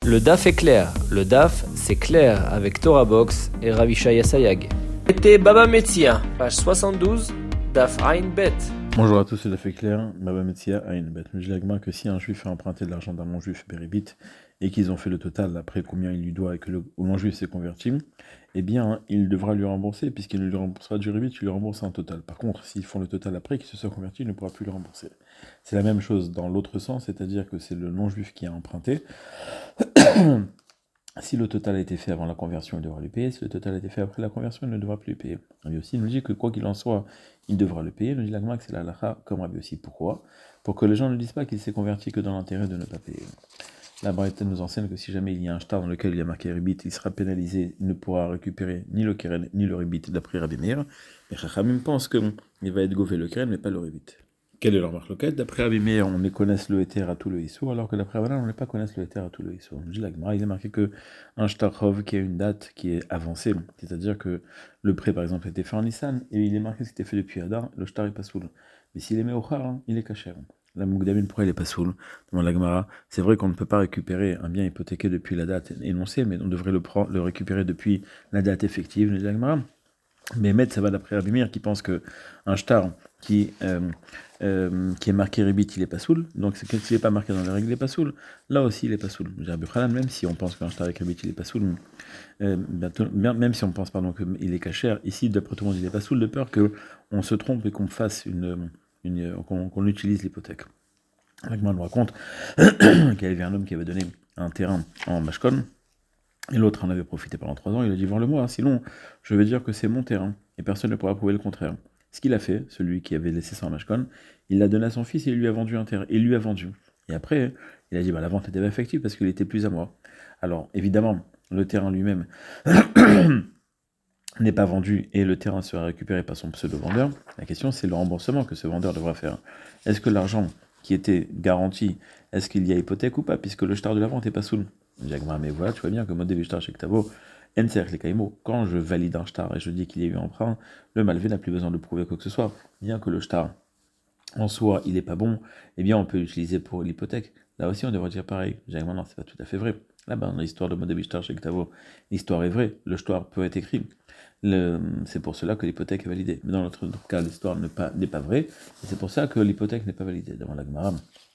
Le DAF est clair. Le DAF, c'est clair avec Torah Box et Ravishaya Sayag. C'était Baba Metzia, page 72, DAF Ain Bet. Bonjour à tous, c'est fait clair. Baba Metzia Ain Bet. Je dis que si un juif a emprunté de l'argent d'un non-juif Beribit et qu'ils ont fait le total après combien il lui doit et que le non-juif s'est converti, eh bien il devra lui rembourser, puisqu'il lui remboursera du Ribit, il lui rembourse un total. Par contre, s'ils font le total après qu'il se soit converti, il ne pourra plus le rembourser. C'est la même chose dans l'autre sens, c'est-à-dire que c'est le non-juif qui a emprunté. Si le total a été fait avant la conversion, il devra le payer. Si le total a été fait après la conversion, il ne devra plus le payer. Rabbi aussi nous dit que quoi qu'il en soit, il devra le payer. Il nous dit l'agma que c'est la halakha comme Rabbi aussi. Pourquoi ? Pour que les gens ne disent pas qu'il s'est converti que dans l'intérêt de ne pas payer. La Braïta nous enseigne que si jamais il y a un shtar dans lequel il y a marqué ribit, il sera pénalisé, il ne pourra récupérer ni le keren ni le ribit d'après Rabbi Meir. Et Chachamim pense qu'il va être gové le keren mais pas le ribit. Quelle est leur marque loquette ? D'après Rabbi Meir, on les connaisse le éther à tout le Issou, alors que d'après Rabbanan, on ne pas connaisse le éther à tout le Issou. On dit la Gemara, il est marqué qu'un shtarchov qui a une date qui est avancée, c'est-à-dire que le prêt par exemple a été fait en Nissan, et il est marqué que c'était fait depuis Adar, le shtar est pas soul. Mais s'il est Meochar, il est caché. La Moukdamine, pourquoi il est pas soul ? Demande la Gemara, c'est vrai qu'on ne peut pas récupérer un bien hypothéqué depuis la date énoncée, mais on devrait le récupérer depuis la date effective, nous dit la Gemara. Mais Met, ça va d'après Rabbi Meir qui pense qu'un shtar qui est marqué Ribit, il est pas soul. Donc s'il n'est pas marqué dans les règles, il est pas soul. Là aussi, il est pas soul. Même si on pense qu'un shtar avec Ribit, il est pas soul, même si on pense qu'il est caché, ici, d'après tout le monde, il est pas soul, de peur qu'on se trompe et qu'on fasse qu'on utilise l'hypothèque. Agma nous raconte qu'il y avait un homme qui avait donné un terrain en Mashkon, et l'autre en avait profité pendant 3 ans, il a dit vends-le-moi, sinon je vais dire que c'est mon terrain, et personne ne pourra prouver le contraire. Ce qu'il a fait, celui qui avait laissé ça en Mashkon, il l'a donné à son fils et il lui a vendu un terrain. Il lui a vendu. Et après, il a dit la vente était pas effective parce qu'il était plus à moi. Alors évidemment, le terrain lui-même n'est pas vendu et le terrain sera récupéré par son pseudo-vendeur. La question, c'est le remboursement que ce vendeur devra faire. Est-ce que l'argent qui était garanti, est-ce qu'il y a hypothèque ou pas, puisque le shtar de la vente n'est pas soul ? Mais voilà, tu vois bien que modèle shtar chez Ktavo, quand je valide un shtar et je dis qu'il y a eu emprunt, le malvé n'a plus besoin de prouver quoi que ce soit. Bien que le shtar en soi, il n'est pas bon, eh bien on peut l'utiliser pour l'hypothèque. Là aussi, on devrait dire pareil. Non, c'est pas tout à fait vrai. Là-bas, dans l'histoire de modèle shtar chez Ktavo, l'histoire est vraie, le shtar peut être écrit. C'est pour cela que l'hypothèque est validée. Mais dans notre cas, l'histoire n'est pas vraie, et c'est pour ça que l'hypothèque n'est pas validée devant la Gemara.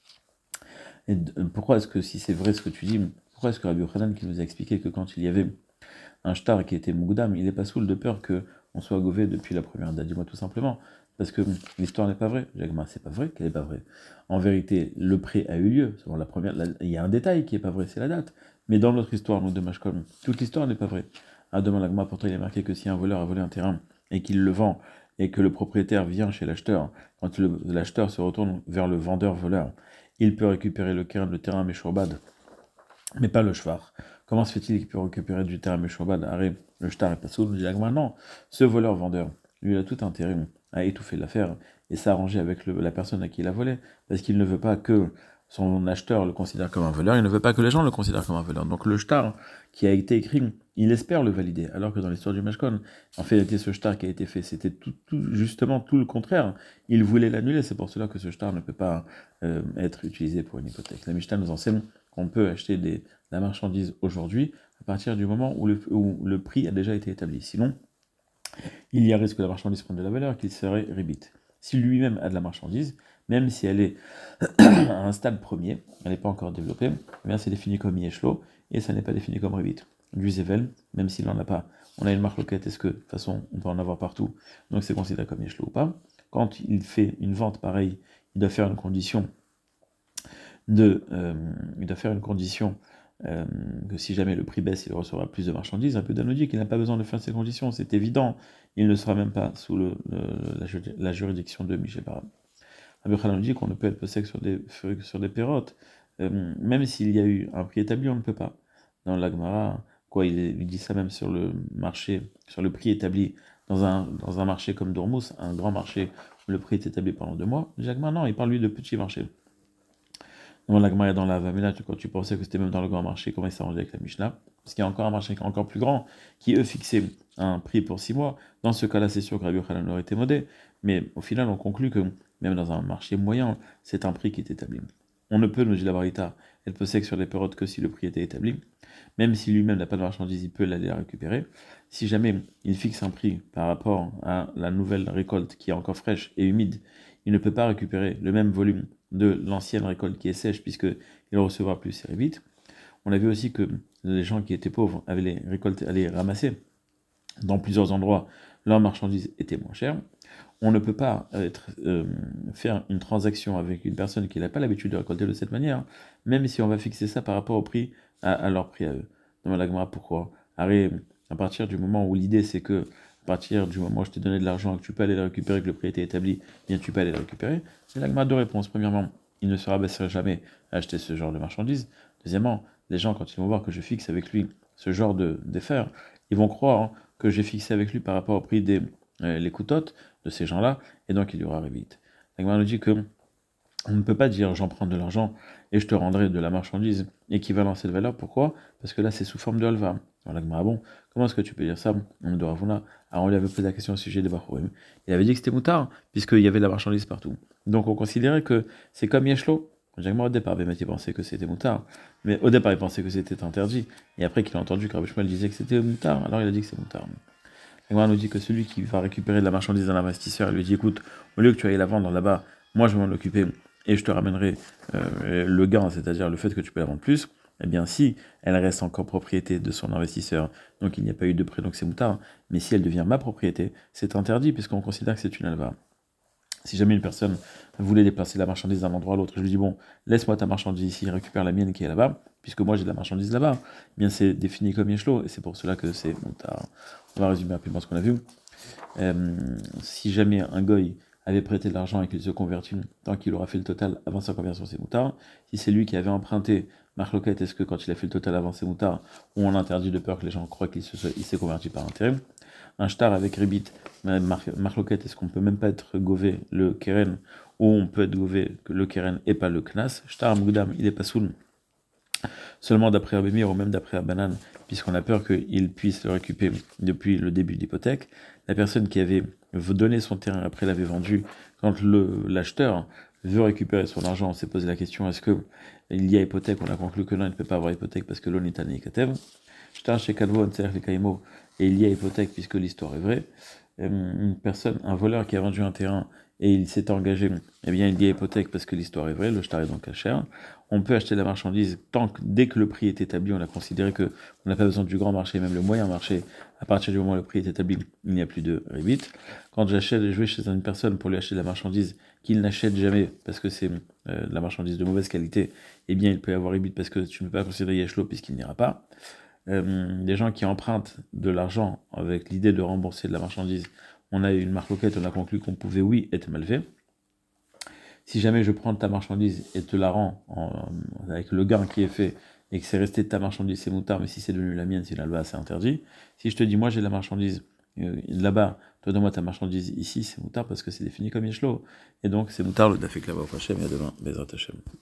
Et pourquoi est-ce que, si c'est vrai ce que tu dis, pourquoi est-ce que Rabbi Yochanan qui nous a expliqué que quand il y avait un shtar qui était Mougdam, il n'est pas soul de peur qu'on soit gové depuis la première date ? Dis-moi tout simplement. Parce que l'histoire n'est pas vraie. C'est pas vrai qu'elle n'est pas vraie. En vérité, le prêt a eu lieu. Il y a un détail qui n'est pas vrai, c'est la date. Mais dans notre histoire, nous de Mashkon, toute l'histoire n'est pas vraie. Demande l'agma, pourtant il est marqué que si un voleur a volé un terrain et qu'il le vend et que le propriétaire vient chez l'acheteur, quand l'acheteur se retourne vers le vendeur-voleur, il peut récupérer le terrain Meshurbad, mais pas le shvar. Comment se fait-il qu'il peut récupérer du terrain Meshurbad ? Arrête, le shtar est pas soul. Dit l'agma, non, ce voleur-vendeur, lui, il a tout intérêt à étouffer l'affaire et s'arranger avec la personne à qui il a volé, parce qu'il ne veut pas que son acheteur le considère comme un voleur, il ne veut pas que les gens le considèrent comme un voleur. Donc le shtar qui a été écrit, il espère le valider, alors que dans l'histoire du Mashkon, en fait, ce shtar qui a été fait, c'était justement tout le contraire. Il voulait l'annuler, c'est pour cela que ce shtar ne peut pas être utilisé pour une hypothèque. La Mishnah nous enseigne qu'on peut acheter la marchandise aujourd'hui à partir du moment où le prix a déjà été établi. Sinon, il y a risque que la marchandise prenne de la valeur, qu'il serait ribit. Si lui-même a de la marchandise, même si elle est à un stade premier, elle n'est pas encore développée, eh bien c'est défini comme yeshlo, et ça n'est pas défini comme ribit. Du zevel, même s'il n'en a pas, on a une marque loquette, est-ce que, de toute façon, on peut en avoir partout, donc c'est considéré comme yeshlo ou pas. Quand il fait une vente pareille, il doit faire une condition que si jamais le prix baisse, il recevra plus de marchandises. Un peu nous dit qu'il n'a pas besoin de faire ces conditions, c'est évident, il ne sera même pas sous la juridiction de Michel Baram. Rabbi Yochanan nous dit qu'on ne peut être possède sur des pérotes, même s'il y a eu un prix établi, on ne peut pas. Dans l'Agmara, il dit ça même sur le marché, sur le prix établi dans un marché comme Dormous, un grand marché où le prix est établi pendant 2 mois. L'Agmara, non, il parle lui de petits marchés. Dans l'Agmara et dans la Vamela, quand tu pensais que c'était même dans le grand marché, comment il s'arrangeait avec la Mishnah ? Parce qu'il y a encore un marché encore plus grand qui, eux, fixaient un prix pour 6 mois. Dans ce cas-là, c'est sûr que Rabbi Yochanan aurait été modé. Mais au final, on conclut que même dans un marché moyen, c'est un prix qui est établi. On ne peut, nous dit la Barita, être possède sur les pérotes que si le prix était établi. Même si lui-même n'a pas de marchandise, il peut l'aller la récupérer. Si jamais il fixe un prix par rapport à la nouvelle récolte qui est encore fraîche et humide, il ne peut pas récupérer le même volume de l'ancienne récolte qui est sèche, puisqu'il recevra plus ses rébites. On a vu aussi que les gens qui étaient pauvres avaient les récoltes, allaient ramasser dans plusieurs endroits, leurs marchandises étaient moins chères. On ne peut pas faire une transaction avec une personne qui n'a pas l'habitude de récolter de cette manière, même si on va fixer ça par rapport au prix, à leur prix à eux. Demande la Gemara pourquoi. À partir du moment où l'idée c'est que, à partir du moment où je t'ai donné de l'argent et que tu peux aller le récupérer, que le prix était établi, bien tu peux aller le récupérer, c'est la Gemara deux réponses. Premièrement, il ne se rabaissera jamais à acheter ce genre de marchandises. Deuxièmement, les gens, quand ils vont voir que je fixe avec lui ce genre d'affaires, ils vont croire que j'ai fixé avec lui par rapport au prix des les coutottes de ces gens-là, et donc il y aura révite. La Gemara nous dit que on ne peut pas dire j'en prends de l'argent et je te rendrai de la marchandise équivalent à cette valeur. Pourquoi? Parce que là c'est sous forme de halva. Alors la Gemara, bon, comment est-ce que tu peux dire ça? On de Ravuna. Alors on lui avait posé la question au sujet des Bachorim. Il avait dit que c'était moutard, puisqu'il y avait de la marchandise partout. Donc on considérait que c'est comme Yeshlo. Au départ, il pensait que c'était moutard. Mais au départ, il pensait que c'était interdit. Et après qu'il a entendu que Rabbi Shmuel disait que c'était moutard, alors il a dit que c'est moutard. On nous dit que celui qui va récupérer de la marchandise d'un investisseur, il lui dit écoute, au lieu que tu ailles la vendre là-bas, moi je vais m'en occuper et je te ramènerai le gain, c'est-à-dire le fait que tu peux la vendre plus. Eh bien, si elle reste encore propriété de son investisseur, donc il n'y a pas eu de prêt, donc c'est moutard, mais si elle devient ma propriété, c'est interdit puisqu'on considère que c'est une alva. Si jamais une personne voulait déplacer la marchandise d'un endroit à l'autre, je lui dis bon, laisse-moi ta marchandise ici, récupère la mienne qui est là-bas, puisque moi j'ai de la marchandise là-bas, eh bien c'est défini comme Yeshlo, et c'est pour cela que c'est moutard. On va résumer rapidement ce qu'on a vu. Si jamais un goy avait prêté de l'argent et qu'il se convertit, tant qu'il aura fait le total avant sa conversion, c'est moutard. Si c'est lui qui avait emprunté, Marloquette, est-ce que quand il a fait le total avant, c'est moutard, ou on interdit de peur que les gens croient qu'il s'est converti par intérêt? Un shtar avec ribit, Marloquette, est-ce qu'on peut même pas être gové le keren, ou on peut être gové le keren et pas le knas? Shtar mugdam, il est pas soul. Seulement d'après Abemir ou même d'après Abanan, puisqu'on a peur qu'il puisse le récupérer depuis le début de l'hypothèque. La personne qui avait donné son terrain après l'avait vendu, quand l'acheteur veut récupérer son argent, on s'est posé la question est-ce qu'il y a hypothèque? On a conclu que non, il ne peut pas avoir hypothèque parce que l'on est tanné katev. Shtar chez Kalvo, et il y a hypothèque puisque l'histoire est vraie. Une personne, un voleur qui a vendu un terrain et il s'est engagé, eh bien il y a hypothèque parce que l'histoire est vraie, le shtar est donc cher. On peut acheter la marchandise dès que le prix est établi, on a considéré que on n'a pas besoin du grand marché, même le moyen marché, à partir du moment où le prix est établi, il n'y a plus de rébit. Quand je vais chez une personne pour lui acheter de la marchandise qu'il n'achète jamais parce que c'est de la marchandise de mauvaise qualité, eh bien il peut y avoir rébit parce que tu ne peux pas considérer Yeshlo puisqu'il n'ira pas. Des gens qui empruntent de l'argent avec l'idée de rembourser de la marchandise, on a eu une marloquette, on a conclu qu'on pouvait, oui, être mal fait. Si jamais je prends ta marchandise et te la rends avec le gain qui est fait et que c'est resté de ta marchandise, c'est moutard, mais si c'est devenu la mienne, c'est là-bas, c'est interdit. Si je te dis, moi j'ai la marchandise là-bas, toi donne-moi ta marchandise ici, c'est moutard parce que c'est défini comme Yeshlo. Et donc c'est moutard le dafek là-bas au Hachem et à demain, Bezrat Hachem.